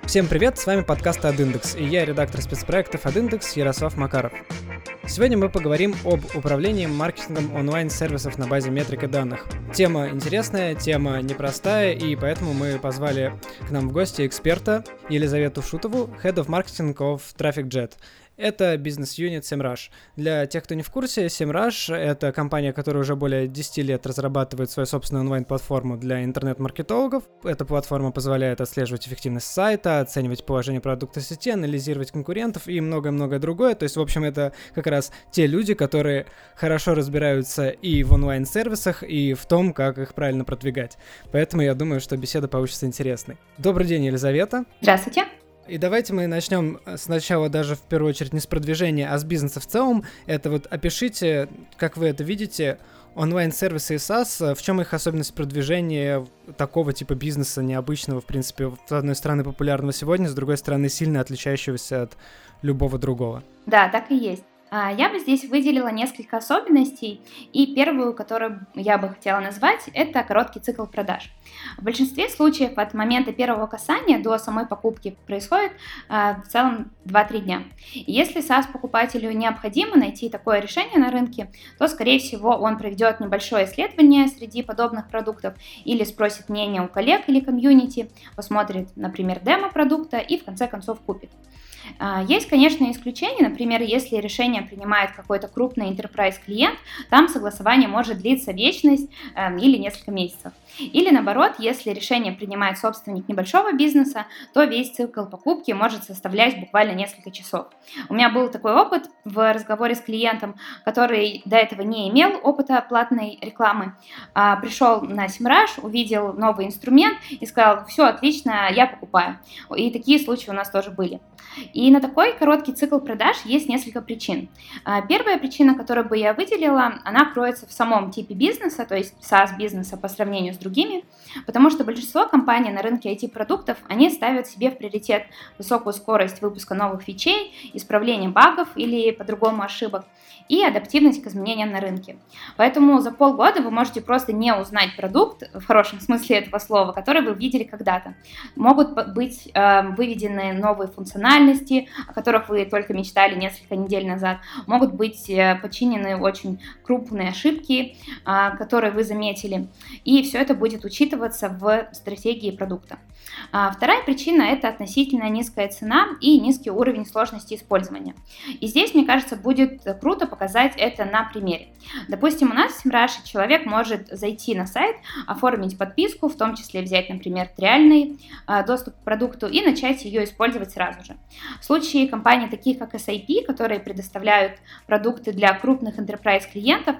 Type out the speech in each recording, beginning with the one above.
Всем привет, с вами подкаст AdIndex, и я редактор спецпроектов AdIndex Ярослав Макаров. Сегодня мы поговорим об управлении маркетингом онлайн-сервисов на базе метрик и данных. Тема интересная, тема непростая, и поэтому мы позвали к нам в гости эксперта Елизавету Шутову, Head of Marketing of TrafficJet. Это бизнес-юнит Semrush. Для тех, кто не в курсе, Semrush — это компания, которая уже более 10 лет разрабатывает свою собственную онлайн-платформу для интернет-маркетологов. Эта платформа позволяет отслеживать эффективность сайта, оценивать положение продукта в сети, анализировать конкурентов и многое-многое другое. То есть, в общем, это как раз те люди, которые хорошо разбираются и в онлайн-сервисах, и в том, как их правильно продвигать. Поэтому я думаю, что беседа получится интересной. Добрый день, Елизавета. Здравствуйте. И давайте мы начнем сначала даже в первую очередь не с продвижения, а с бизнеса в целом. Это вот опишите, как вы это видите, онлайн-сервисы и SaaS, в чем их особенность продвижения такого типа бизнеса необычного, в принципе, с одной стороны популярного сегодня, с другой стороны сильно отличающегося от любого другого. Да, так и есть. Я бы здесь выделила несколько особенностей, и первую, которую я бы хотела назвать, это короткий цикл продаж. В большинстве случаев от момента первого касания до самой покупки происходит в целом 2-3 дня. И если SaaS-покупателю необходимо найти такое решение на рынке, то, скорее всего, он проведет небольшое исследование среди подобных продуктов или спросит мнение у коллег или комьюнити, посмотрит, например, демо продукта и в конце концов купит. Есть, конечно, исключения, например, если решение принимает какой-то крупный enterprise клиент, там согласование может длиться вечность или несколько месяцев. Или наоборот, если решение принимает собственник небольшого бизнеса, то весь цикл покупки может составлять буквально несколько часов. У меня был такой опыт в разговоре с клиентом, который до этого не имел опыта платной рекламы, пришел на Semrush, увидел новый инструмент и сказал: все, отлично, я покупаю. И такие случаи у нас тоже были. И на такой короткий цикл продаж есть несколько причин. Первая причина, которую бы я выделила, она кроется в самом типе бизнеса, то есть SaaS-бизнеса по сравнению с другими, потому что большинство компаний на рынке IT-продуктов, они ставят себе в приоритет высокую скорость выпуска новых фичей, исправление багов или по-другому ошибок и адаптивность к изменениям на рынке. Поэтому за полгода вы можете просто не узнать продукт, в хорошем смысле этого слова, который вы видели когда-то. Могут быть выведены новые функциональности, о которых вы только мечтали несколько недель назад. Могут быть подчинены очень крупные ошибки, которые вы заметили. И все это будет учитываться в стратегии продукта. Вторая причина – это относительно низкая цена и низкий уровень сложности использования. И здесь, мне кажется, будет круто показать это на примере. Допустим, у нас в Semrush человек может зайти на сайт, оформить подписку, в том числе взять, например, триальный доступ к продукту и начать ее использовать сразу же. В случае компаний, таких как SAP, которые предоставляют продукты для крупных enterprise клиентов,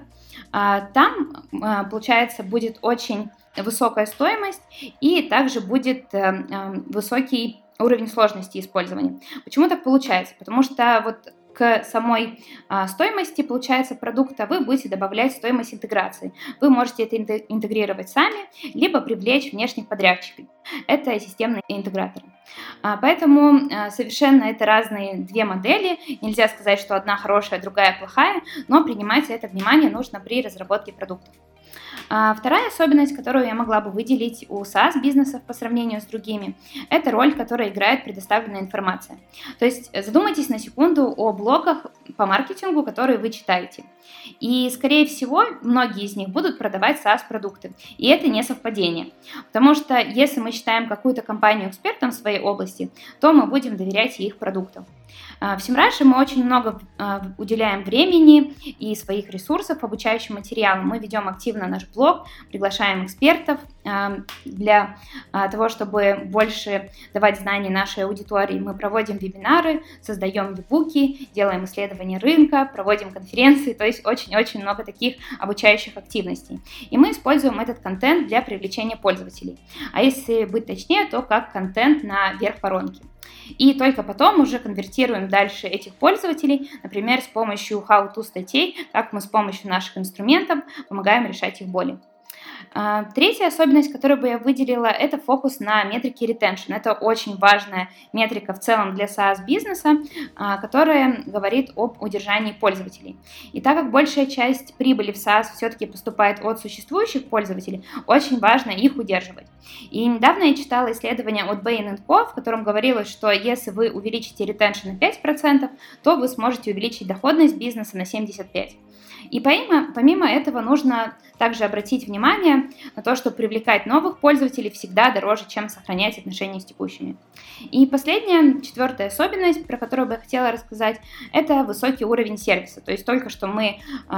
там, получается, будет очень высокая стоимость и также будет высокий уровень сложности использования. Почему так получается? Потому что вот к самой стоимости, получается, продукта вы будете добавлять стоимость интеграции. Вы можете это интегрировать сами, либо привлечь внешних подрядчиков. Это системные интеграторы. Поэтому совершенно это разные две модели. Нельзя сказать, что одна хорошая, другая плохая, но принимать это внимание нужно при разработке продуктов. Вторая особенность, которую я могла бы выделить у SaaS-бизнесов по сравнению с другими, это роль, которую играет предоставленная информация. То есть задумайтесь на секунду о блогах по маркетингу, которые вы читаете. И, скорее всего, многие из них будут продавать SaaS-продукты. И это не совпадение. Потому что если мы считаем какую-то компанию экспертом в своей области, то мы будем доверять их продуктам. В Semrush мы очень много уделяем времени и своих ресурсов обучающим материалам. Мы ведем активно наш блог, приглашаем экспертов для того, чтобы больше давать знаний нашей аудитории. Мы проводим вебинары, создаем e-буки, делаем исследования рынка, проводим конференции, то есть очень-очень много таких обучающих активностей. И мы используем этот контент для привлечения пользователей. А если быть точнее, то как контент на верх воронки. И только потом уже конвертируем дальше этих пользователей, например, с помощью how-to статей, как мы с помощью наших инструментов помогаем решать их боли. Третья особенность, которую бы я выделила, это фокус на метрике retention. Это очень важная метрика в целом для SaaS-бизнеса, которая говорит об удержании пользователей. И так как большая часть прибыли в SaaS все-таки поступает от существующих пользователей, очень важно их удерживать. И недавно я читала исследование от Bain & Co., в котором говорилось, что если вы увеличите retention на 5%, то вы сможете увеличить доходность бизнеса на 75%. И помимо этого нужно также обратить внимание на то, что привлекать новых пользователей всегда дороже, чем сохранять отношения с текущими. И последняя, четвертая особенность, про которую бы я хотела рассказать, это высокий уровень сервиса. То есть только что мы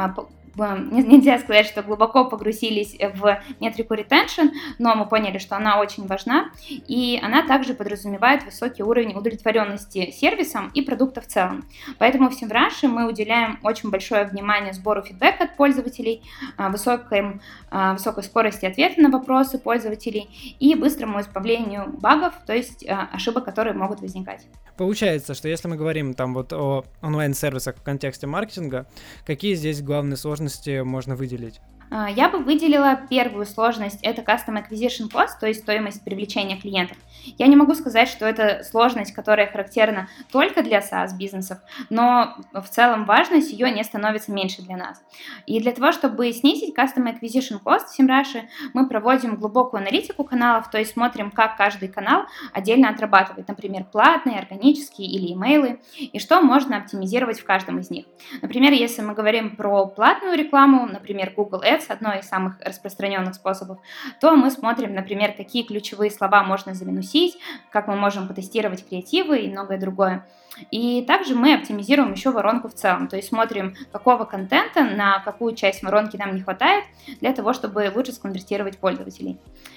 нельзя сказать, что глубоко погрузились в метрику retention, но мы поняли, что она очень важна, и она также подразумевает высокий уровень удовлетворенности сервисом и продукта в целом. Поэтому в Semrush мы уделяем очень большое внимание сбору фидбэка от пользователей, высокой скорости ответа на вопросы пользователей и быстрому исправлению багов, то есть ошибок, которые могут возникать. Получается, что если мы говорим там вот о онлайн-сервисах в контексте маркетинга, какие здесь главные сложности можно выделить? Я бы выделила первую сложность, это Custom Acquisition Cost, то есть стоимость привлечения клиентов. Я не могу сказать, что это сложность, которая характерна только для SaaS-бизнесов, но в целом важность ее не становится меньше для нас. И для того, чтобы снизить Custom Acquisition Cost в Semrush, мы проводим глубокую аналитику каналов, то есть смотрим, как каждый канал отдельно отрабатывает, например, платные, органические или имейлы, и что можно оптимизировать в каждом из них. Например, если мы говорим про платную рекламу, например, Google Ads, одно из самых распространенных способов, то мы смотрим, например, какие ключевые слова можно заминусить, как мы можем потестировать креативы и многое другое. И также мы оптимизируем еще воронку в целом, то есть смотрим, какого контента на какую часть воронки нам не хватает для того, чтобы лучше сконвертировать пользователей.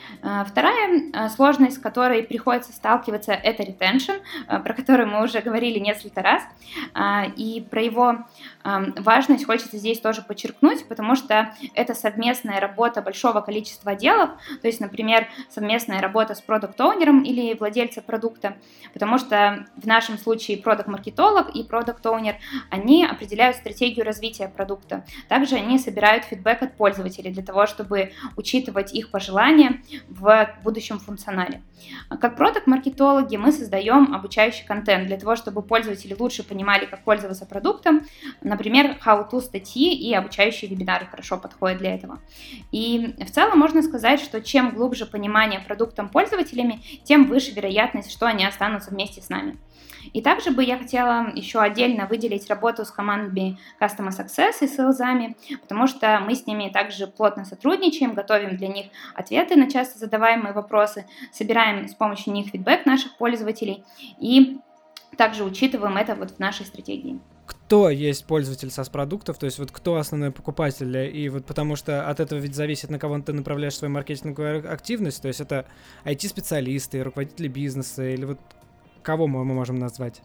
Вторая сложность, с которой приходится сталкиваться, это retention, про который мы уже говорили несколько раз, и про его важность хочется здесь тоже подчеркнуть, потому что это совместная работа большого количества отделов, то есть, например, совместная работа с продакт-оунером или владельцем продукта, потому что в нашем случае продакт-маркетолог и продакт-оунер, они определяют стратегию развития продукта. Также они собирают фидбэк от пользователей для того, чтобы учитывать их пожелания в будущем функционале. Как продакт-маркетологи мы создаем обучающий контент для того, чтобы пользователи лучше понимали, как пользоваться продуктом. Например, how-to статьи и обучающие вебинары хорошо подходят для этого. И в целом можно сказать, что чем глубже понимание продуктом пользователями, тем выше вероятность, что они останутся вместе с нами. И также бы я хотела еще отдельно выделить работу с командами Customer Success и сейлзами, потому что мы с ними также плотно сотрудничаем, готовим для них ответы на часто задаваемые вопросы, собираем с помощью них фидбэк наших пользователей и также учитываем это вот в нашей стратегии. Кто есть пользователь SaaS-продуктов, то есть вот кто основной покупатель, и вот потому что от этого ведь зависит, на кого ты направляешь свою маркетинговую активность, то есть это IT-специалисты, руководители бизнеса, или вот кого мы можем назвать?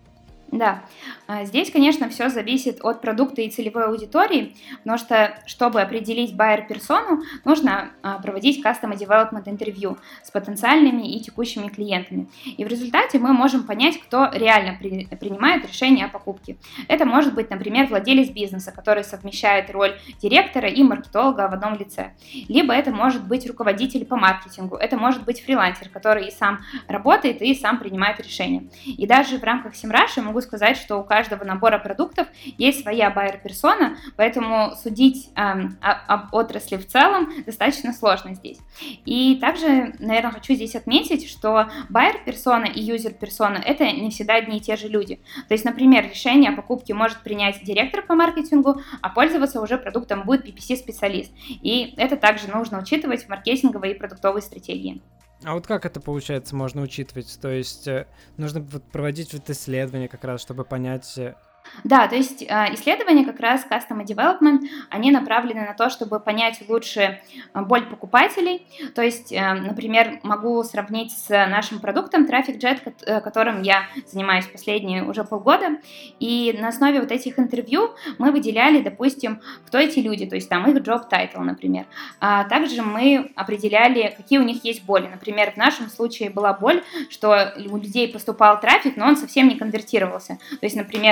Да, здесь, конечно, все зависит от продукта и целевой аудитории, потому что, чтобы определить buyer-персону, нужно проводить customer development интервью с потенциальными и текущими клиентами. И в результате мы можем понять, кто реально принимает решение о покупке. Это может быть, например, владелец бизнеса, который совмещает роль директора и маркетолога в одном лице. Либо это может быть руководитель по маркетингу, это может быть фрилансер, который и сам работает, и сам принимает решения. И даже в рамках Semrush могу сказать, что у каждого набора продуктов есть своя buyer-персона, поэтому судить об отрасли в целом достаточно сложно здесь. И также, наверное, хочу здесь отметить, что buyer-персона и user-персона — это не всегда одни и те же люди. То есть, например, решение о покупке может принять директор по маркетингу, а пользоваться уже продуктом будет PPC-специалист. И это также нужно учитывать в маркетинговой и продуктовой стратегии. А вот как это, получается, можно учитывать? То есть нужно проводить вот исследования как раз, чтобы понять... Да, то есть исследования как раз Customer Development, они направлены на то, чтобы понять лучше боль покупателей. То есть, например, могу сравнить с нашим продуктом TrafficJet, которым я занимаюсь последние уже полгода. И на основе вот этих интервью мы выделяли, допустим, кто эти люди, то есть там их job title, например. А также мы определяли, какие у них есть боли. Например, в нашем случае была боль, что у людей поступал трафик, но он совсем не конвертировался. То есть, например, они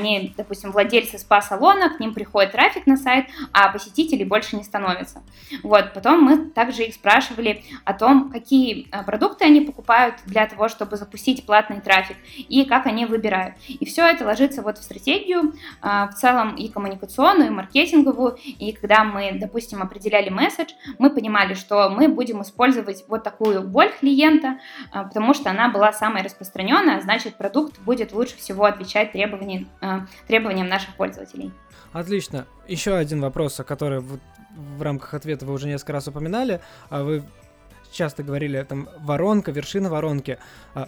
они, допустим, владельцы спа-салона, к ним приходит трафик на сайт, а посетителей больше не становится. Вот. Потом мы также их спрашивали о том, какие продукты они покупают для того, чтобы запустить платный трафик, и как они выбирают. И все это ложится вот в стратегию, в целом и коммуникационную, и маркетинговую. И когда мы, допустим, определяли месседж, мы понимали, что мы будем использовать вот такую боль клиента, потому что она была самой распространенной, а значит, продукт будет лучше всего отвечать требованиям наших пользователей. Отлично. Еще один вопрос, о котором в рамках ответа вы уже несколько раз упоминали. Вы часто говорили, там, воронка, вершина воронки.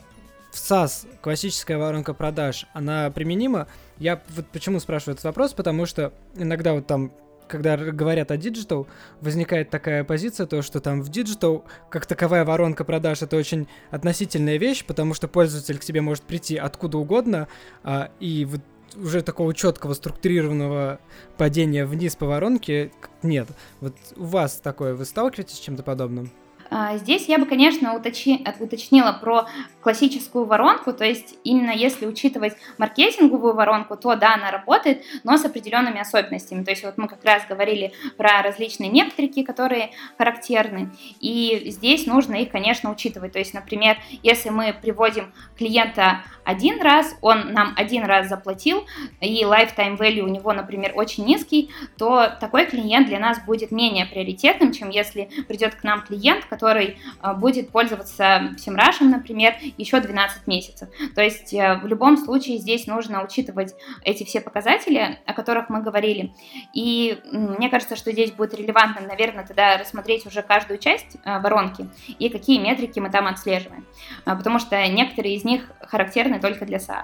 В SaaS классическая воронка продаж, она применима? Я вот почему спрашиваю этот вопрос, потому что иногда вот там, когда говорят о диджитал, возникает такая позиция, то, что там в диджитал как таковая воронка продаж — это очень относительная вещь, потому что пользователь к тебе может прийти откуда угодно, и вот уже такого четкого структурированного падения вниз по воронке нет. Вот у вас такое, вы сталкиваетесь с чем-то подобным? Здесь я бы, конечно, уточнила про классическую воронку, то есть именно если учитывать маркетинговую воронку, то да, она работает, но с определенными особенностями. То есть вот мы как раз говорили про различные метрики, которые характерны, и здесь нужно их, конечно, учитывать. То есть, например, если мы приводим клиента один раз, он нам один раз заплатил, и lifetime value у него, например, очень низкий, то такой клиент для нас будет менее приоритетным, чем если придет к нам клиент, который будет пользоваться Semrush, например, еще 12 месяцев. То есть в любом случае здесь нужно учитывать эти все показатели, о которых мы говорили. И мне кажется, что здесь будет релевантно, наверное, тогда рассмотреть уже каждую часть воронки и какие метрики мы там отслеживаем. Потому что некоторые из них характерны только для SaaS.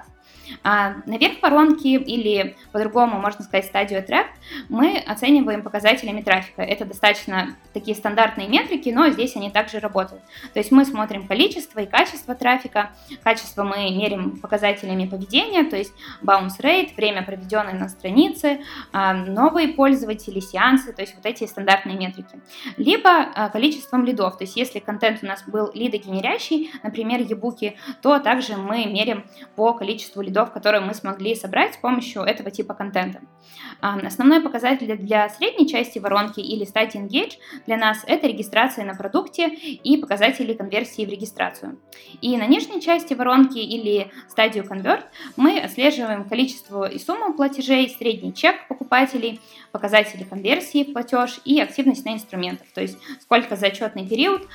Наверх воронки, или по-другому можно сказать стадию Attract, мы оцениваем показателями трафика. Это достаточно такие стандартные метрики, но здесь они также работают. То есть мы смотрим количество и качество трафика. Качество мы меряем показателями поведения, то есть bounce rate, время, проведенное на странице, новые пользователи, сеансы, то есть вот эти стандартные метрики. Либо количеством лидов, то есть если контент у нас был лидогенерящий, например, e-буки, то также мы меряем по количеству лидов, которые мы смогли собрать с помощью этого типа контента. Основной показатель для средней части воронки или стадии Engage для нас — это регистрация на продукте и показатели конверсии в регистрацию. И на нижней части воронки или стадию Convert мы отслеживаем количество и сумму платежей, средний чек покупателей, показатели конверсии в платеж и активность на инструментах, то есть сколько за отчетный период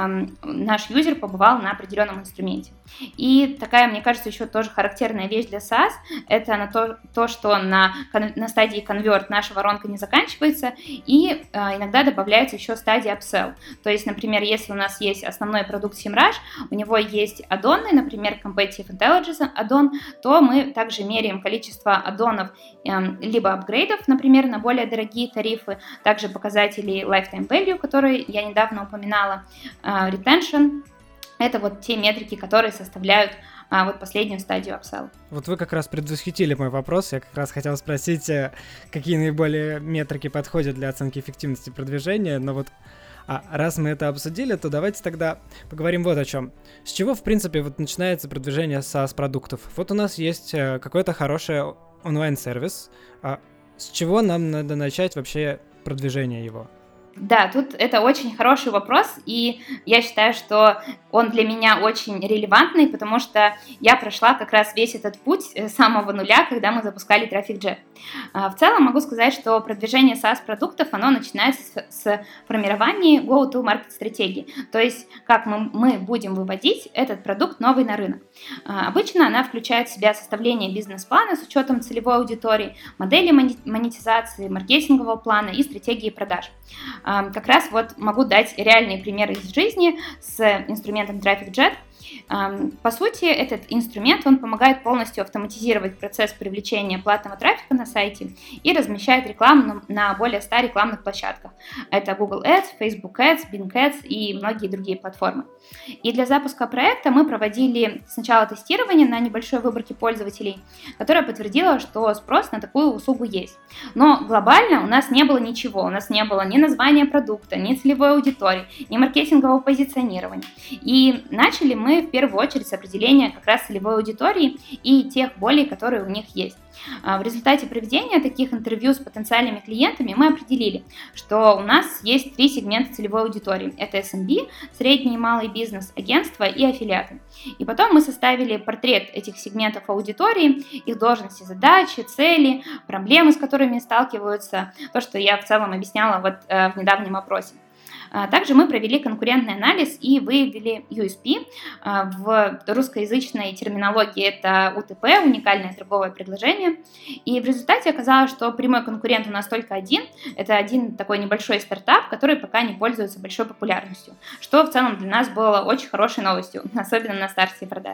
наш юзер побывал на определенном инструменте. И такая, мне кажется, еще тоже характерная вещь для SaaS — это то, что на стадии Convert наша воронка не заканчивается, и иногда добавляется еще стадия Upsell. То есть, например, если у нас есть основной продукт Semrush, у него есть аддоны, например, Competitive Intelligence аддон, то мы также меряем количество аддонов либо апгрейдов, например, на более дорогие тарифы, также показатели Lifetime Value, которые я недавно упоминала, Retention. Это вот те метрики, которые составляют вот последнюю стадию upsell. Вот вы как раз предвосхитили мой вопрос. Я как раз хотел спросить, какие наиболее метрики подходят для оценки эффективности продвижения, но вот раз мы это обсудили, то давайте тогда поговорим вот о чем. С чего, в принципе, вот начинается продвижение SaaS-продуктов? Вот у нас есть какой-то хороший онлайн-сервис. С чего нам надо начать вообще продвижение его? Да, тут это очень хороший вопрос, и я считаю, что он для меня очень релевантный, потому что я прошла как раз весь этот путь с самого нуля, когда мы запускали TrafficJet. В целом могу сказать, что продвижение SaaS-продуктов, оно начинается с формирования go-to-market стратегии, то есть как мы будем выводить этот продукт новый на рынок. Обычно она включает в себя составление бизнес-плана с учетом целевой аудитории, модели монетизации, маркетингового плана и стратегии продаж. Как раз вот могу дать реальные примеры из жизни с инструментом TrafficJet. По сути, этот инструмент, он помогает полностью автоматизировать процесс привлечения платного трафика на сайте и размещает рекламу на более 100 рекламных площадках. Это Google Ads, Facebook Ads, Bing Ads и многие другие платформы. И для запуска проекта мы проводили сначала тестирование на небольшой выборке пользователей, которое подтвердило, что спрос на такую услугу есть. Но глобально у нас не было ничего, у нас не было ни названия продукта, ни целевой аудитории, ни маркетингового позиционирования. И начали мы мы в первую очередь с определения как раз целевой аудитории и тех болей, которые у них есть. В результате проведения таких интервью с потенциальными клиентами мы определили, что у нас есть 3 сегмента целевой аудитории. Это SMB, средний и малый бизнес, агентства и аффилиаты. И потом мы составили портрет этих сегментов аудитории, их должности, задачи, цели, проблемы, с которыми сталкиваются, то, что я в целом объясняла в недавнем опросе. Также мы провели конкурентный анализ и выявили USP. В русскоязычной терминологии это УТП, уникальное торговое предложение. И в результате оказалось, что прямой конкурент у нас только один. Это один такой небольшой стартап, который пока не пользуется большой популярностью, что в целом для нас было очень хорошей новостью, особенно на старте продаж.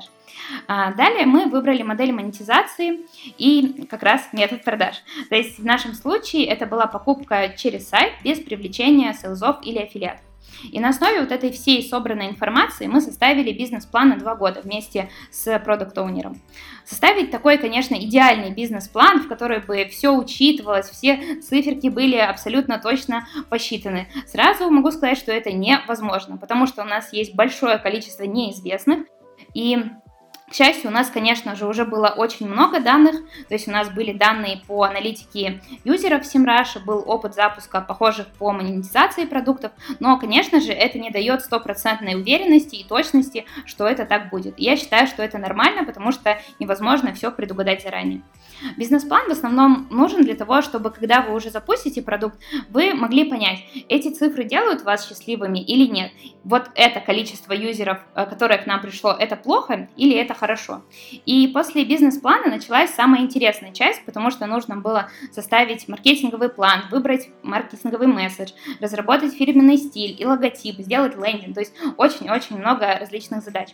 Далее мы выбрали модель монетизации и как раз метод продаж. То есть в нашем случае это была покупка через сайт без привлечения сейлзов или аффилиатов. И на основе вот этой всей собранной информации мы составили бизнес-план на 2 года вместе с продакт-оунером. Составить такой, конечно, идеальный бизнес-план, в который бы все учитывалось, все циферки были абсолютно точно посчитаны. Сразу могу сказать, что это невозможно, потому что у нас есть большое количество неизвестных, и к счастью, у нас, конечно же, уже было очень много данных, то есть у нас были данные по аналитике юзеров в Semrush, был опыт запуска похожих по монетизации продуктов, но, конечно же, это не дает стопроцентной уверенности и точности, что это так будет. И я считаю, что это нормально, потому что невозможно все предугадать заранее. Бизнес-план в основном нужен для того, чтобы, когда вы уже запустите продукт, вы могли понять, эти цифры делают вас счастливыми или нет. Вот это количество юзеров, которое к нам пришло, это плохо или это хорошо. И после бизнес-плана началась самая интересная часть, потому что нужно было составить маркетинговый план, выбрать маркетинговый месседж, разработать фирменный стиль и логотип, сделать лендинг, то есть очень-очень много различных задач.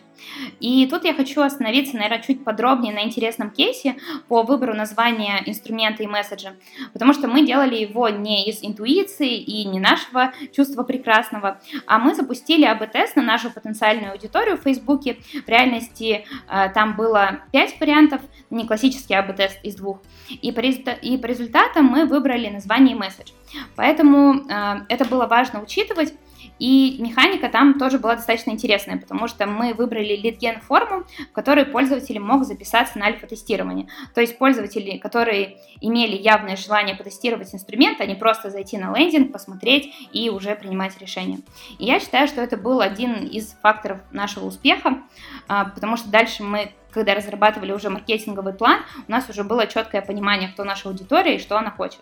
И тут я хочу остановиться, наверное, чуть подробнее на интересном кейсе по выбору названия инструмента и месседжа, потому что мы делали его не из интуиции и не нашего чувства прекрасного, а мы запустили АБ-тест на нашу потенциальную аудиторию в Фейсбуке. В реальности там было 5 вариантов, не классический АБ-тест из 2. И по результатам мы выбрали название и месседж. Поэтому это было важно учитывать. И механика там тоже была достаточно интересная, потому что мы выбрали лид-ген форму, в которой пользователи могут записаться на альфа-тестирование. То есть пользователи, которые имели явное желание потестировать инструмент, а не просто зайти на лендинг, посмотреть и уже принимать решение. И я считаю, что это был один из факторов нашего успеха, потому что дальше мы, когда разрабатывали уже маркетинговый план, у нас уже было четкое понимание, кто наша аудитория и что она хочет.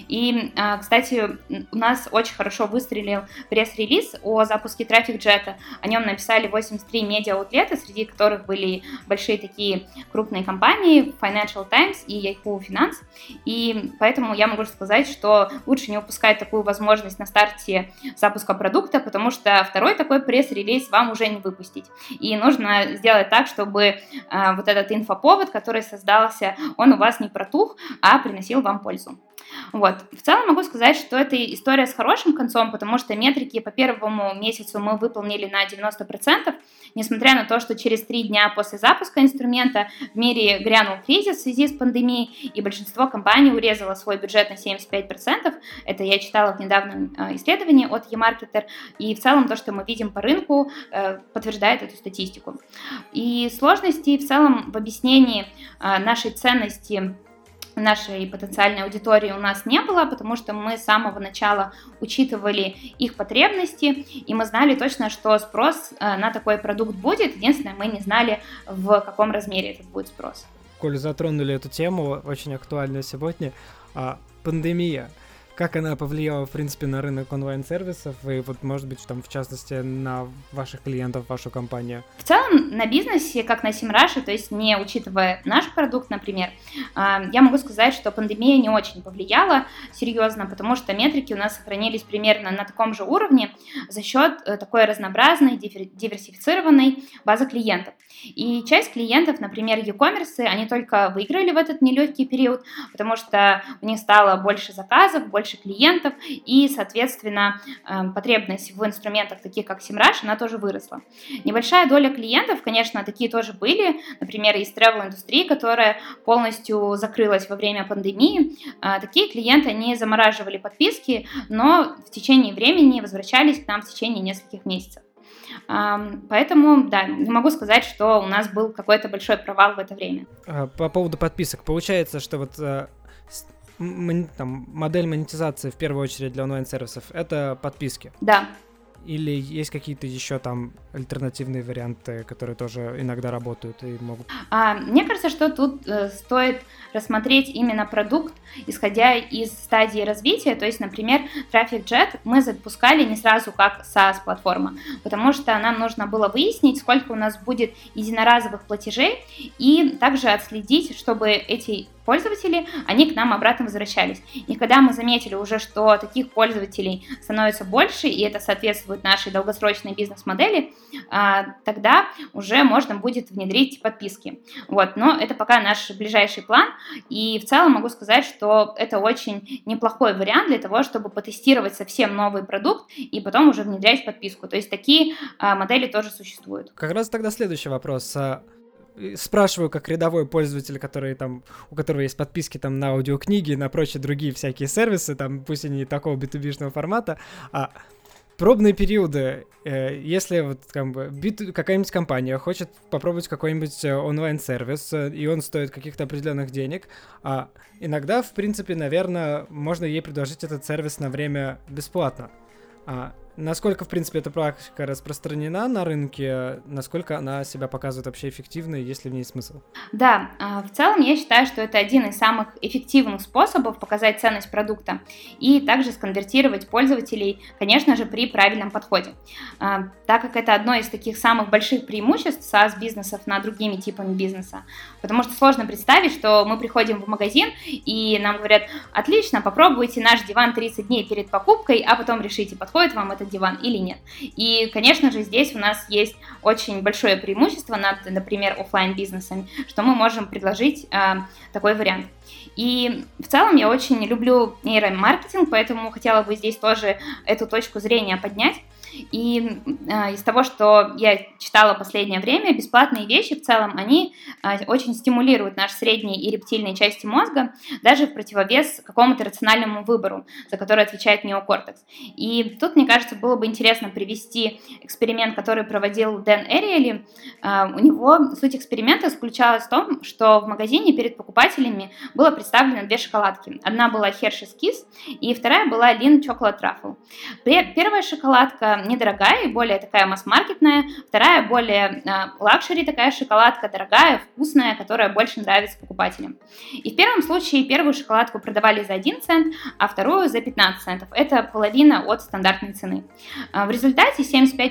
И, кстати, у нас очень хорошо выстрелил пресс-релиз о запуске TrafficJet. О нем написали 83 медиа-аутлета, среди которых были большие такие крупные компании, Financial Times и Yahoo Finance. И поэтому я могу сказать, что лучше не упускать такую возможность на старте запуска продукта, потому что второй такой пресс-релиз вам уже не выпустить. И нужно сделать так, чтобы вот этот инфоповод, который создался, он у вас не протух, а приносил вам пользу. Вот. В целом могу сказать, что это история с хорошим концом, потому что метрики по первому месяцу мы выполнили на 90%, несмотря на то, что через 3 дня после запуска инструмента в мире грянул кризис в связи с пандемией, и большинство компаний урезало свой бюджет на 75%. Это я читала в недавнем исследовании от eMarketer, и в целом то, что мы видим по рынку, подтверждает эту статистику. И сложностей в целом в объяснении нашей ценности нашей потенциальной аудитории у нас не было, потому что мы с самого начала учитывали их потребности, и мы знали точно, что спрос на такой продукт будет. Единственное, мы не знали, в каком размере этот будет спрос. Коль затронули эту тему, очень актуальную сегодня, пандемия. Как она повлияла, в принципе, на рынок онлайн-сервисов и, вот, может быть, там, в частности, на ваших клиентов, вашу компанию? В целом, на бизнесе, как на Semrush, то есть не учитывая наш продукт, например, я могу сказать, что пандемия не очень повлияла серьезно, потому что метрики у нас сохранились примерно на таком же уровне за счет такой разнообразной, диверсифицированной базы клиентов. И часть клиентов, например, e-commerce, они только выиграли в этот нелегкий период, потому что у них стало больше заказов, больше клиентов, и, соответственно, потребность в инструментах, таких как Semrush, она тоже выросла. Небольшая доля клиентов, конечно, такие тоже были, например, из travel-индустрии, которая полностью закрылась во время пандемии. Такие клиенты, они замораживали подписки, но в течение времени возвращались к нам в течение нескольких месяцев. Поэтому, да, не могу сказать, что у нас был какой-то большой провал в это время. По поводу подписок. Получается, что вот модель монетизации в первую очередь для онлайн-сервисов — это подписки? Да. Или есть какие-то еще там альтернативные варианты, которые тоже иногда работают и могут? Мне кажется, что тут стоит рассмотреть именно продукт, исходя из стадии развития. То есть, например, TrafficJet мы запускали не сразу как SaaS-платформа, потому что нам нужно было выяснить, сколько у нас будет единоразовых платежей, и также отследить, чтобы эти пользователи, они к нам обратно возвращались. И когда мы заметили уже, что таких пользователей становится больше, и это соответствует нашей долгосрочной бизнес-модели, тогда уже можно будет внедрить подписки. Вот. Но это пока наш ближайший план, и в целом могу сказать, что это очень неплохой вариант для того, чтобы потестировать совсем новый продукт и потом уже внедрять подписку. То есть такие модели тоже существуют. Как раз тогда следующий вопрос. Спрашиваю как рядовой пользователь, у которого есть подписки там на аудиокниги, на прочие другие всякие сервисы, там, пусть они такого B2B-шного формата, пробные периоды, если вот какая-нибудь компания хочет попробовать какой-нибудь онлайн-сервис, и он стоит каких-то определенных денег, иногда, в принципе, наверное, можно ей предложить этот сервис на время бесплатно. Насколько, в принципе, эта практика распространена на рынке, насколько она себя показывает вообще эффективной, есть ли в ней смысл? Да, в целом я считаю, что это один из самых эффективных способов показать ценность продукта и также сконвертировать пользователей, конечно же, при правильном подходе. Так как это одно из таких самых больших преимуществ SaaS-бизнесов над другими типами бизнеса, потому что сложно представить, что мы приходим в магазин и нам говорят: отлично, попробуйте наш диван 30 дней перед покупкой, а потом решите, подходит вам этот диван или нет. И, конечно же, здесь у нас есть очень большое преимущество над, например, офлайн-бизнесами, что мы можем предложить такой вариант. И в целом я очень люблю нейромаркетинг, поэтому хотела бы здесь тоже эту точку зрения поднять. И из того, что я читала в последнее время, бесплатные вещи в целом, они очень стимулируют наши средние и рептильные части мозга, даже в противовес какому-то рациональному выбору, за который отвечает неокортекс. И тут, мне кажется, было бы интересно привести эксперимент, который проводил Дэн Эриэли. У него суть эксперимента заключалась в том, что в магазине перед покупателями было представлено две шоколадки. Одна была Hershey's Kiss, и вторая была Lindt Chocolate Truffle. Первая шоколадка недорогая и более такая масс-маркетная, вторая более лакшери такая шоколадка, дорогая, вкусная, которая больше нравится покупателям. И в первом случае первую шоколадку продавали за 1 цент, а вторую за 15 центов. Это половина от стандартной цены. В результате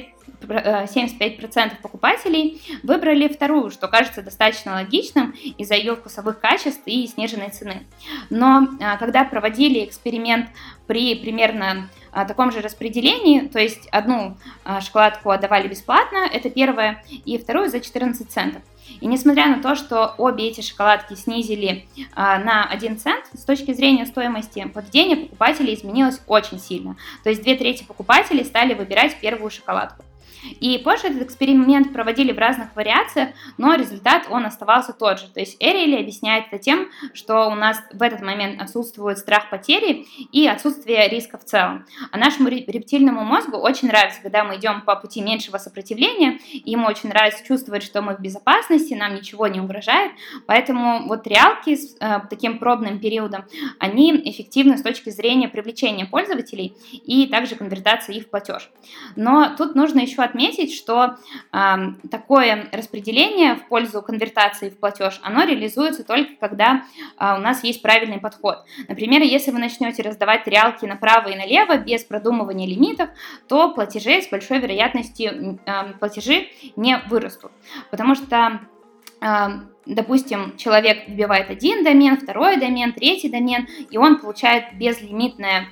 75% покупателей выбрали вторую, что кажется достаточно логичным из-за ее вкусовых качеств и сниженной цены. Но когда проводили эксперимент при примерно таком же распределении, то есть одну шоколадку отдавали бесплатно, это первая, и вторую за 14 центов. И несмотря на то, что обе эти шоколадки снизили на 1 цент, с точки зрения стоимости, поведение покупателей изменилось очень сильно. То есть 2/3 покупателей стали выбирать первую шоколадку. И позже этот эксперимент проводили в разных вариациях, но результат он оставался тот же. То есть Эриэли объясняет это тем, что у нас в этот момент отсутствует страх потери и отсутствие риска в целом. А нашему рептильному мозгу очень нравится, когда мы идем по пути меньшего сопротивления, и ему очень нравится чувствовать, что мы в безопасности, нам ничего не угрожает. Поэтому вот реалки с таким пробным периодом, они эффективны с точки зрения привлечения пользователей и также конвертации их в платеж. Но тут нужно еще отметить, что такое распределение в пользу конвертации в платеж, оно реализуется только когда у нас есть правильный подход. Например, если вы начнете раздавать реалки направо и налево без продумывания лимитов, то платежи с большой вероятностью платежи не вырастут. Потому что допустим, человек вбивает один домен, второй домен, третий домен, и он получает безлимитную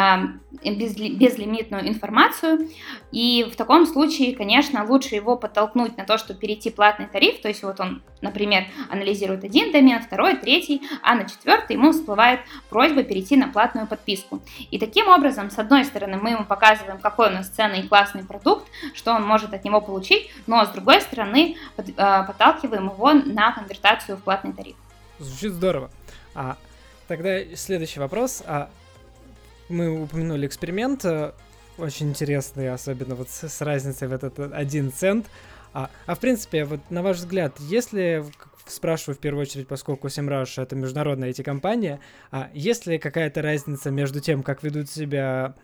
информацию, и в таком случае, конечно, лучше его подтолкнуть на то, чтобы перейти в платный тариф, то есть вот он, например, анализирует один домен, второй, третий, а на 4-й ему всплывает просьба перейти на платную подписку. И таким образом, с одной стороны, мы ему показываем, какой у нас ценный и классный продукт, что он может от него получить, но с другой стороны, подталкиваем его на конвертацию в платный тариф. Звучит здорово. Тогда следующий вопрос. Мы упомянули эксперимент. очень интересный, особенно вот с разницей в этот 1 цент. В принципе, вот на ваш взгляд, если, спрашиваю в первую очередь, поскольку Semrush — это международная IT-компания, есть ли какая-то разница между тем, как ведут себя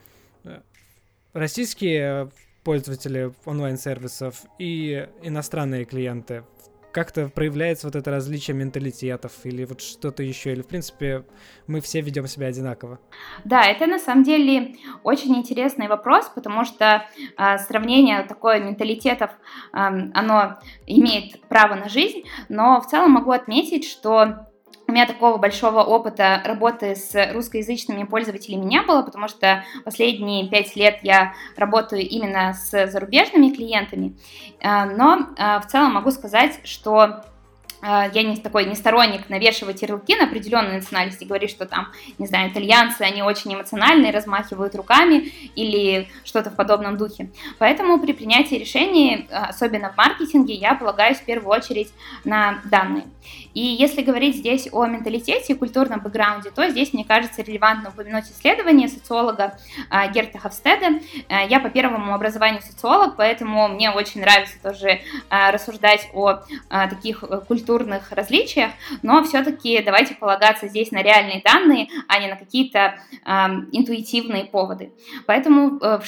российские пользователи онлайн-сервисов и иностранные клиенты? Как-то проявляется вот это различие менталитетов или вот что-то еще? Или, в принципе, мы все ведем себя одинаково? Да, это на самом деле очень интересный вопрос, потому что сравнение такое менталитетов, оно имеет право на жизнь, но в целом могу отметить, что у меня такого большого опыта работы с русскоязычными пользователями не было, потому что последние 5 лет я работаю именно с зарубежными клиентами, но в целом могу сказать, что я не сторонник навешивать ярлыки на определенные национальности, говорить, что там, не знаю, итальянцы, они очень эмоциональные, размахивают руками или что-то в подобном духе. Поэтому при принятии решений, особенно в маркетинге, я полагаюсь в первую очередь на данные. И если говорить здесь о менталитете и культурном бэкграунде, то здесь, мне кажется, релевантно упомянуть исследование социолога Герта Хофстеда. Я по первому образованию социолог, поэтому мне очень нравится тоже рассуждать о таких культурных различиях, но все-таки давайте полагаться здесь на реальные данные, а не на какие-то интуитивные поводы. Поэтому в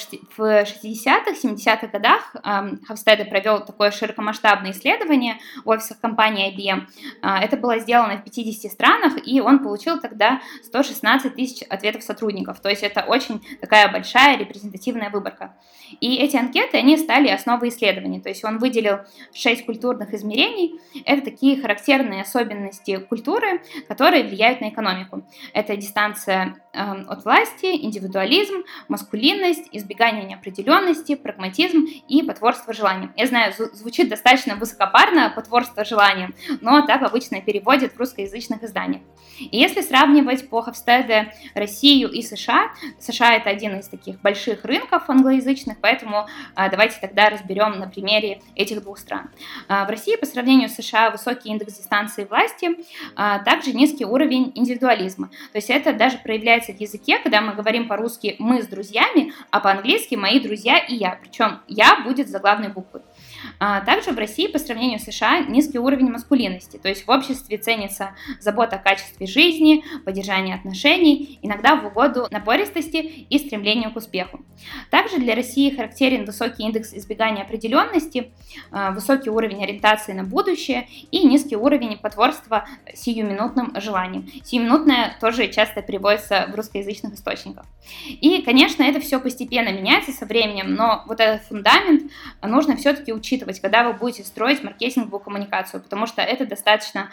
60-х, 70-х годах Хофстеда провел такое широкомасштабное исследование в офисах компании IBM. Это было сделано в 50 странах, и он получил тогда 116 тысяч ответов сотрудников. То есть это очень такая большая репрезентативная выборка. И эти анкеты, они стали основой исследований. То есть он выделил 6 культурных измерений. Это такие характерные особенности культуры, которые влияют на экономику. Это дистанция от власти, индивидуализм, маскулинность, избегание неопределенности, прагматизм и потворство желаниям. Я знаю, звучит достаточно высокопарно потворство желаниям, но так обычно переводят в русскоязычных изданиях. И если сравнивать по Хофстеде Россию и США, США — это один из таких больших рынков англоязычных, поэтому давайте тогда разберем на примере этих двух стран. В России по сравнению с США высокий индекс дистанции власти, также низкий уровень индивидуализма. То есть это даже проявляется в языке, когда мы говорим по-русски «мы с друзьями», а по-английски «мои друзья» и «я», причем «я» будет заглавной буквой. Также в России по сравнению с США низкий уровень маскулинности, то есть в обществе ценится забота о качестве жизни, поддержание отношений, иногда в угоду напористости и стремлению к успеху. Также для России характерен высокий индекс избегания определенности, высокий уровень ориентации на будущее и низкий уровень потворства сиюминутным желаниям. Сиюминутное тоже часто приводится в русскоязычных источниках. И, конечно, это все постепенно меняется со временем, но вот этот фундамент нужно все-таки учитывать, когда вы будете строить маркетинговую коммуникацию, потому что это достаточно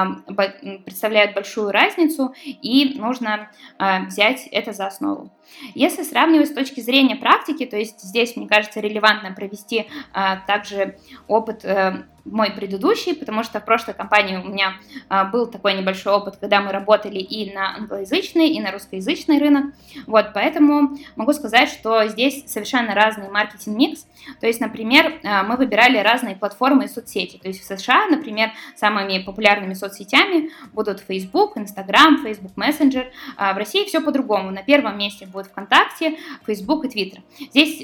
представляет большую разницу, и нужно взять это за основу. Если сравнивать с точки зрения практики, то есть здесь, мне кажется, релевантно провести также опыт мой предыдущий, потому что в прошлой компании у меня был такой небольшой опыт, когда мы работали и на англоязычный, и на русскоязычный рынок. Вот, поэтому могу сказать, что здесь совершенно разный маркетинг-микс. То есть, например, мы выбирали разные платформы и соцсети. То есть в США, например, самыми популярными соцсетями будут Facebook, Instagram, Facebook Messenger. В России все по-другому. На первом месте будет ВКонтакте, Facebook и Twitter. Здесь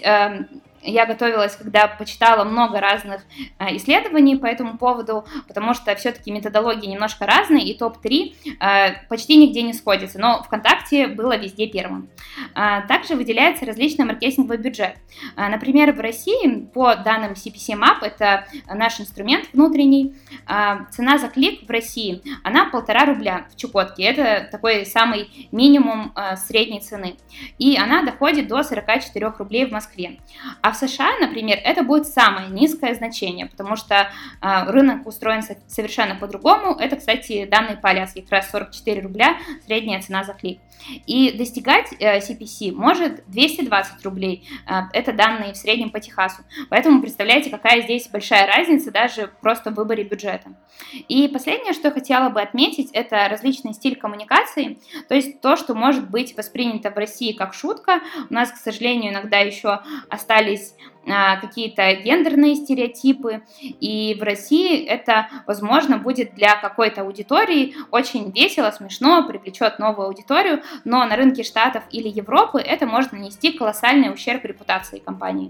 я готовилась, когда почитала много разных исследований по этому поводу, потому что все-таки методологии немножко разные, и топ-3 почти нигде не сходятся, но ВКонтакте было везде первым. Также выделяется различный маркетинговый бюджет. Например, в России, по данным CPC Map, это наш инструмент внутренний, цена за клик в России, она 1,5 рубля в Чукотке, это такой самый минимум средней цены, и она доходит до 44 рублей в Москве. А в США, например, это будет самое низкое значение, потому что рынок устроен совершенно по-другому. Это, кстати, данные по Аляске, как раз 44 рубля средняя цена за клик. И достигать CPC может 220 рублей. Это данные в среднем по Техасу. Поэтому представляете, какая здесь большая разница даже просто в выборе бюджета. И последнее, что я хотела бы отметить, это различный стиль коммуникации, то есть то, что может быть воспринято в России как шутка. У нас, к сожалению, иногда еще остались какие-то гендерные стереотипы, и в России это, возможно, будет для какой-то аудитории очень весело, смешно, привлечет новую аудиторию, но на рынке Штатов или Европы это может нанести колоссальный ущерб репутации компании.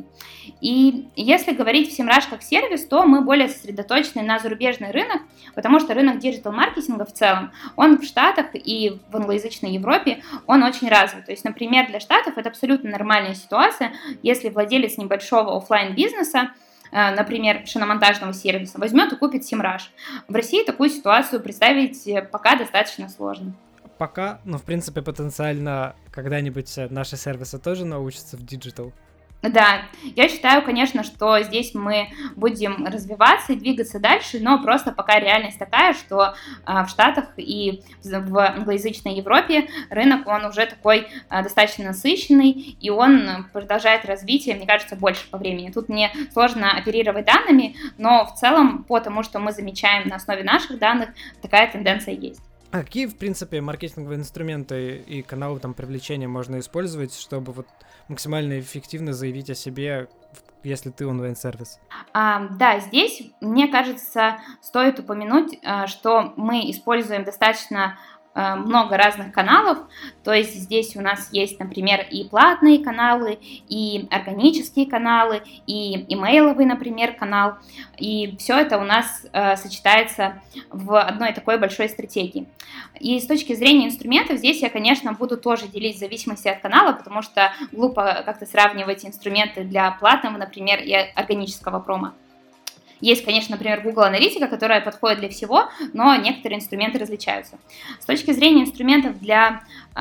И если говорить в Semrush как сервис, то мы более сосредоточены на зарубежный рынок, потому что рынок диджитал-маркетинга в целом, он в Штатах и в англоязычной Европе, он очень развит. То есть, например, для Штатов это абсолютно нормальная ситуация, если владелец небольшого офлайн бизнеса, например, шиномонтажного сервиса, возьмет и купит Semrush. В России такую ситуацию представить пока достаточно сложно. Пока, в принципе, потенциально когда-нибудь наши сервисы тоже научатся в диджитал. Да, я считаю, конечно, что здесь мы будем развиваться и двигаться дальше, но просто пока реальность такая, что в Штатах и в англоязычной Европе рынок, он уже такой достаточно насыщенный, и он продолжает развитие, мне кажется, больше по времени. Тут мне сложно оперировать данными, но в целом по тому, что мы замечаем на основе наших данных, такая тенденция есть. А какие, в принципе, маркетинговые инструменты и каналы привлечения можно использовать, чтобы максимально эффективно заявить о себе, если ты онлайн-сервис? Да, здесь, мне кажется, стоит упомянуть, что мы используем достаточно много разных каналов, то есть здесь у нас есть, например, и платные каналы, и органические каналы, и имейловый, например, канал, и все это у нас сочетается в одной такой большой стратегии. И с точки зрения инструментов, здесь я, конечно, буду тоже делить в зависимости от канала, потому что глупо как-то сравнивать инструменты для платного, например, и органического промо. Есть, конечно, например, Google Аналитика, которая подходит для всего, но некоторые инструменты различаются. С точки зрения инструментов для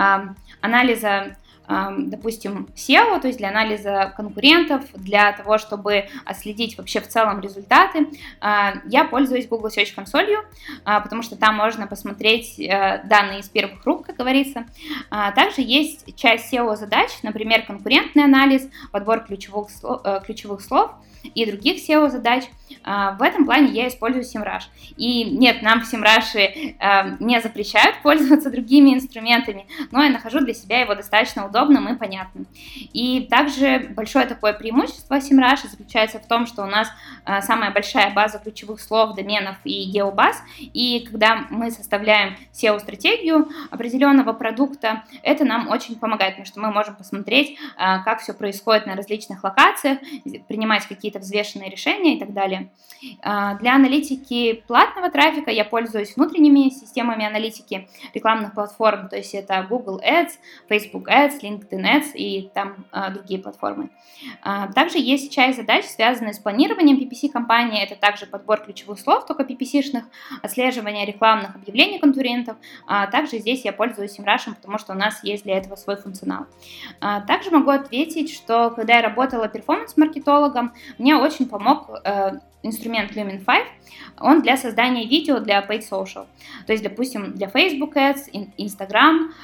анализа, допустим, SEO, то есть для анализа конкурентов, для того, чтобы отследить вообще в целом результаты, я пользуюсь Google Search Console, потому что там можно посмотреть данные из первых рук, как говорится. Также есть часть SEO-задач, например, конкурентный анализ, подбор ключевых слов и других SEO-задач. В этом плане я использую Semrush. И нет, нам в Semrush не запрещают пользоваться другими инструментами, но я нахожу для себя его достаточно удобным и понятным. И также большое такое преимущество Semrush заключается в том, что у нас самая большая база ключевых слов, доменов и геобаз, и когда мы составляем SEO-стратегию определенного продукта, это нам очень помогает, потому что мы можем посмотреть, как все происходит на различных локациях, принимать какие-то взвешенные решения и так далее. Для аналитики платного трафика я пользуюсь внутренними системами аналитики рекламных платформ, то есть это Google Ads, Facebook Ads, LinkedIn Ads и там другие платформы. Также есть часть задач, связанных с планированием PPC-компании, это также подбор ключевых слов, только PPC-шных, отслеживание рекламных объявлений конкурентов. Также здесь я пользуюсь Semrush, потому что у нас есть для этого свой функционал. Также могу ответить, что когда я работала перформанс-маркетологом, мне очень помог инструмент Lumen 5, он для создания видео для paid social. То есть, допустим, для Facebook Ads, Instagram,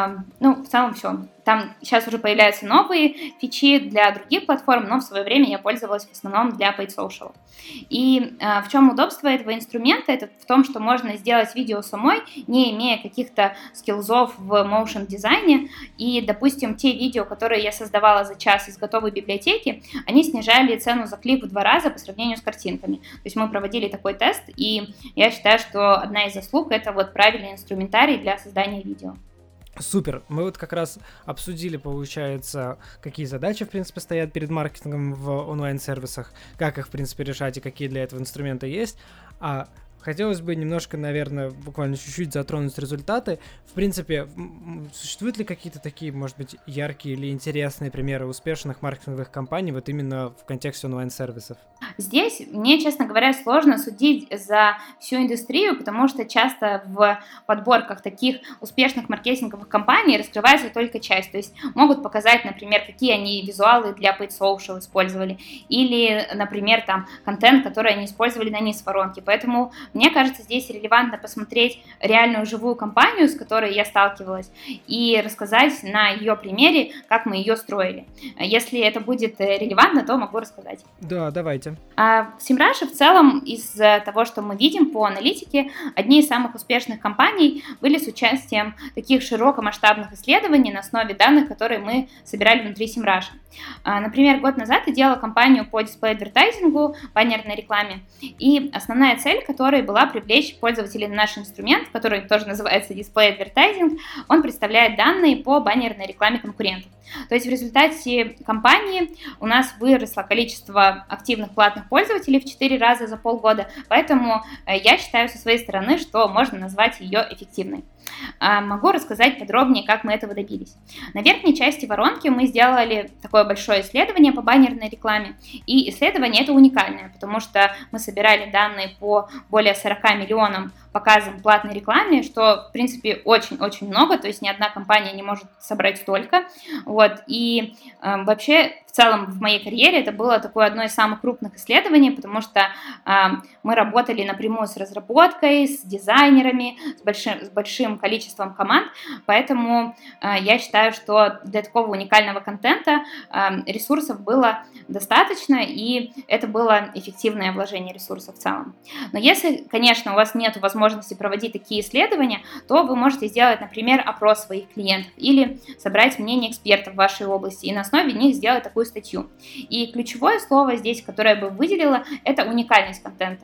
в целом все. Там сейчас уже появляются новые фичи для других платформ, но в свое время я пользовалась в основном для paid social. И в чем удобство этого инструмента? Это в том, что можно сделать видео самой, не имея каких-то скиллзов в motion дизайне. И, допустим, те видео, которые я создавала за час из готовой библиотеки, они снижали цену за клик в 2 раза по сравнению с картинками. То есть мы проводили такой тест, и я считаю, что одна из заслуг — это правильный инструментарий для создания видео. Супер. Мы как раз обсудили, получается, какие задачи, в принципе, стоят перед маркетингом в онлайн-сервисах, как их, в принципе, решать и какие для этого инструменты есть. А хотелось бы немножко, наверное, буквально чуть-чуть затронуть результаты. В принципе, существуют ли какие-то такие, может быть, яркие или интересные примеры успешных маркетинговых кампаний вот именно в контексте онлайн-сервисов? Здесь мне, честно говоря, сложно судить за всю индустрию, потому что часто в подборках таких успешных маркетинговых кампаний раскрывается только часть. То есть могут показать, например, какие они визуалы для paid social использовали, или, например, там контент, который они использовали на низ воронки. Поэтому мне кажется, здесь релевантно посмотреть реальную живую компанию, с которой я сталкивалась, и рассказать на ее примере, как мы ее строили. Если это будет релевантно, то могу рассказать. Да, давайте. В Semrush в целом, из того, что мы видим по аналитике, одни из самых успешных компаний были с участием таких широкомасштабных исследований на основе данных, которые мы собирали внутри Semrush. Например, год назад я делала кампанию по дисплей-адвертайзингу, баннерной рекламе, и основная цель которой была привлечь пользователей на наш инструмент, который тоже называется дисплей-адвертайзинг. Он представляет данные по баннерной рекламе конкурентов. То есть в результате кампании у нас выросло количество активных платных пользователей в 4 раза за полгода, поэтому я считаю со своей стороны, что можно назвать ее эффективной. Могу рассказать подробнее, как мы этого добились. На верхней части воронки мы сделали такое большое исследование по баннерной рекламе, и исследование это уникальное, потому что мы собирали данные по более 40 миллионам показам платной рекламе, что, в принципе, очень-очень много, то есть ни одна компания не может собрать столько. И вообще, в целом, в моей карьере это было такое одно из самых крупных исследований, потому что мы работали напрямую с разработкой, с дизайнерами, с большим количеством команд, поэтому я считаю, что для такого уникального контента ресурсов было достаточно, и это было эффективное вложение ресурсов в целом. Но если, конечно, у вас нет возможности проводить такие исследования, то вы можете сделать, например, опрос своих клиентов или собрать мнение экспертов в вашей области и на основе них сделать такую статью. И ключевое слово здесь, которое я бы выделила, это уникальность контента.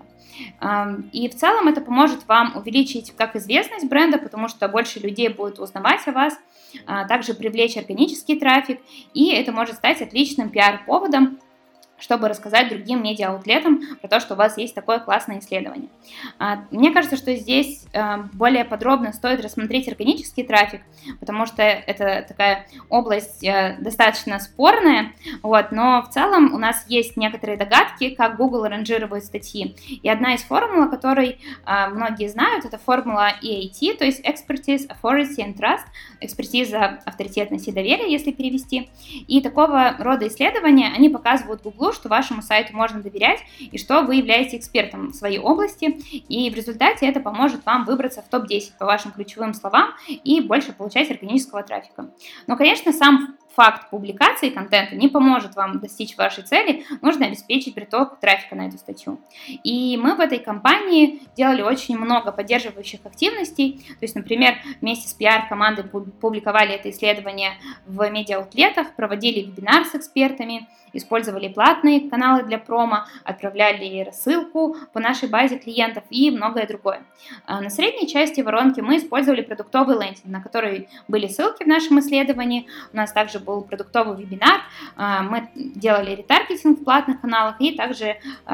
И в целом это поможет вам увеличить как известность бренда, потому что больше людей будет узнавать о вас, также привлечь органический трафик, и это может стать отличным пиар-поводом, чтобы рассказать другим медиа-аутлетам про то, что у вас есть такое классное исследование. Мне кажется, что здесь более подробно стоит рассмотреть органический трафик, потому что это такая область достаточно спорная, но в целом у нас есть некоторые догадки, как Google ранжирует статьи. И одна из формул, о которой многие знают, это формула EAT, то есть Expertise, Authority and Trust, экспертиза, авторитетность и доверие, если перевести. И такого рода исследования, они показывают Google, что вашему сайту можно доверять и что вы являетесь экспертом в своей области, и в результате это поможет вам выбраться в топ-10 по вашим ключевым словам и больше получать органического трафика. Но, конечно, сам факт публикации контента не поможет вам достичь вашей цели, нужно обеспечить приток трафика на эту статью. И мы в этой кампании делали очень много поддерживающих активностей, то есть, например, вместе с PR-командой публиковали это исследование в медиа-аутлетах, проводили вебинар с экспертами, использовали платные каналы для промо, отправляли рассылку по нашей базе клиентов и многое другое. На средней части воронки мы использовали продуктовый лендинг, на который были ссылки в нашем исследовании. У нас также был продуктовый вебинар, мы делали ретаргетинг в платных каналах и также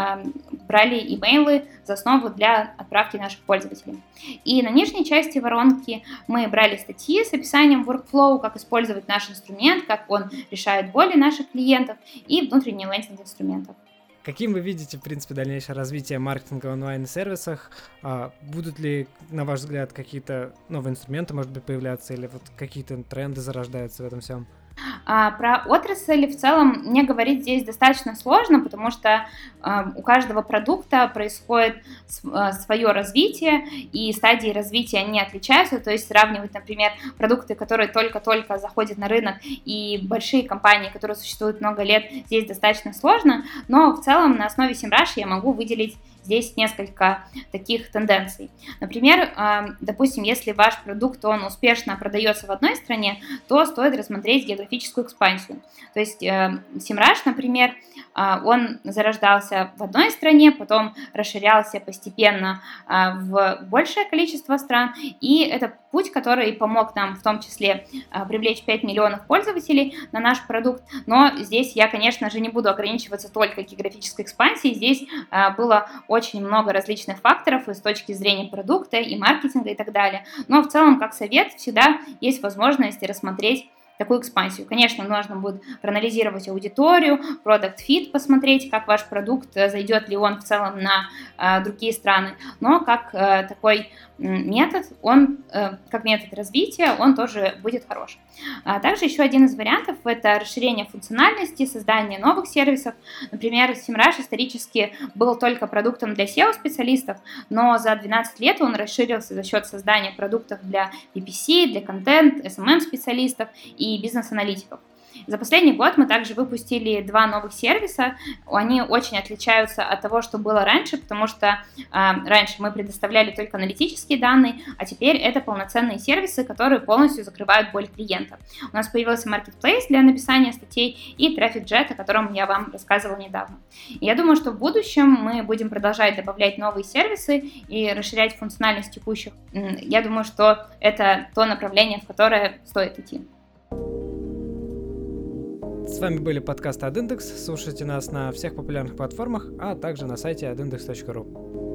брали имейлы за основу для отправки наших пользователей. И на нижней части воронки мы брали статьи с описанием workflow, как использовать наш инструмент, как он решает боли наших клиентов, и внутренний лендинг инструментов. Каким вы видите, в принципе, дальнейшее развитие маркетинга в онлайн-сервисах? Будут ли, на ваш взгляд, какие-то новые инструменты, может быть, появляться, или какие-то тренды зарождаются в этом всем? Про отрасль в целом мне говорить здесь достаточно сложно, потому что у каждого продукта происходит свое развитие, и стадии развития они отличаются, то есть сравнивать, например, продукты, которые только-только заходят на рынок, и большие компании, которые существуют много лет, здесь достаточно сложно, но в целом на основе Semrush я могу выделить здесь несколько таких тенденций. Например, допустим, если ваш продукт, он успешно продается в одной стране, то стоит рассмотреть географическую экспансию. То есть Semrush, например, он зарождался в одной стране, потом расширялся постепенно в большее количество стран, и это путь, который помог нам в том числе привлечь 5 миллионов пользователей на наш продукт, но здесь я, конечно же, не буду ограничиваться только географической экспансией, здесь было очень много различных факторов и с точки зрения продукта, и маркетинга, и так далее. Но в целом, как совет, всегда есть возможность рассмотреть такую экспансию. Конечно, нужно будет проанализировать аудиторию, product fit, посмотреть, как ваш продукт, зайдет ли он в целом на другие страны, но как такой метод, как метод развития, он тоже будет хорош. Также еще один из вариантов – это расширение функциональности, создание новых сервисов. Например, Semrush исторически был только продуктом для SEO-специалистов, но за 12 лет он расширился за счет создания продуктов для PPC, для контент, SMM-специалистов и бизнес-аналитиков. За последний год мы также выпустили 2 новых сервиса. Они очень отличаются от того, что было раньше, потому что раньше мы предоставляли только аналитические данные, а теперь это полноценные сервисы, которые полностью закрывают боль клиента. У нас появился Marketplace для написания статей и TrafficJet, о котором я вам рассказывала недавно. И я думаю, что в будущем мы будем продолжать добавлять новые сервисы и расширять функциональность текущих. Я думаю, что это то направление, в которое стоит идти. С вами были подкасты AdIndex. Слушайте нас на всех популярных платформах, а также на сайте adindex.ru.